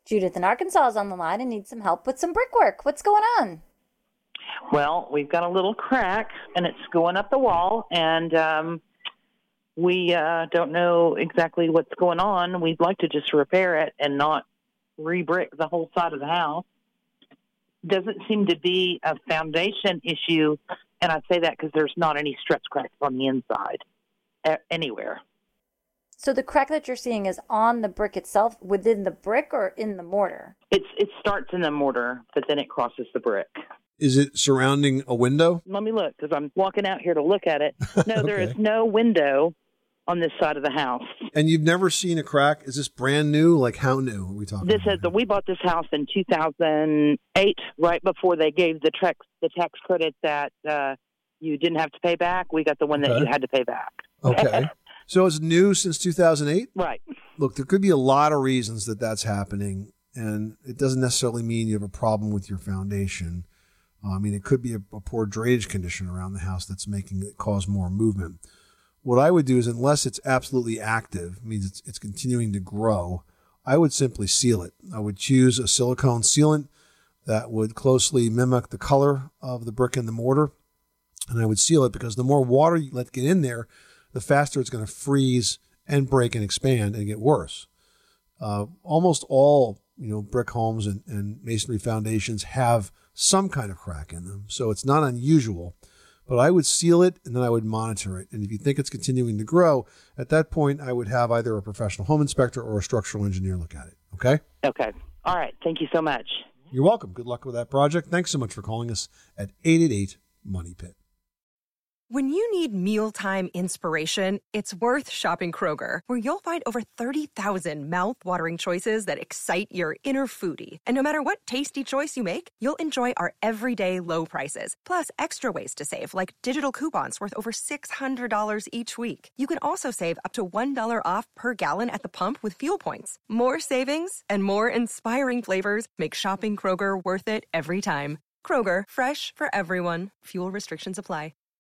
Judith in Arkansas is on the line and needs some help with some brickwork. What's going on? Well, we've got a little crack, and it's going up the wall, and we don't know exactly what's going on. We'd like to just repair it and not re-brick the whole side of the house. Doesn't seem to be a foundation issue, and I say that because there's not any stretch cracks on the inside anywhere. So the crack that you're seeing is on the brick itself, within the brick or in the mortar? It starts in the mortar, but then it crosses the brick. Is it surrounding a window? Let me look, because I'm walking out here to look at it. No, Okay. There is no window on this side of the house. And you've never seen a crack? Is this brand new? Like, how new are we talking about? We bought this house in 2008, right before they gave the tax credit that you didn't have to pay back. We got the one that you had to pay back. Okay. So it's new since 2008? Right. Look, there could be a lot of reasons that that's happening, and it doesn't necessarily mean you have a problem with your foundation. It could be a poor drainage condition around the house that's making it cause more movement. What I would do is, unless it's absolutely active, means it's continuing to grow, I would simply seal it. I would choose a silicone sealant that would closely mimic the color of the brick and the mortar, and I would seal it because the more water you let get in there, the faster it's going to freeze and break and expand and get worse. Almost all brick homes and masonry foundations have some kind of crack in them, so it's not unusual. But I would seal it, and then I would monitor it. And if you think it's continuing to grow, at that point, I would have either a professional home inspector or a structural engineer look at it. Okay? Okay. All right. Thank you so much. You're welcome. Good luck with that project. Thanks so much for calling us at 888-MONEY-PIT. When you need mealtime inspiration, it's worth shopping Kroger, where you'll find over 30,000 mouth-watering choices that excite your inner foodie. And no matter what tasty choice you make, you'll enjoy our everyday low prices, plus extra ways to save, like digital coupons worth over $600 each week. You can also save up to $1 off per gallon at the pump with fuel points. More savings and more inspiring flavors make shopping Kroger worth it every time. Kroger, fresh for everyone. Fuel restrictions apply.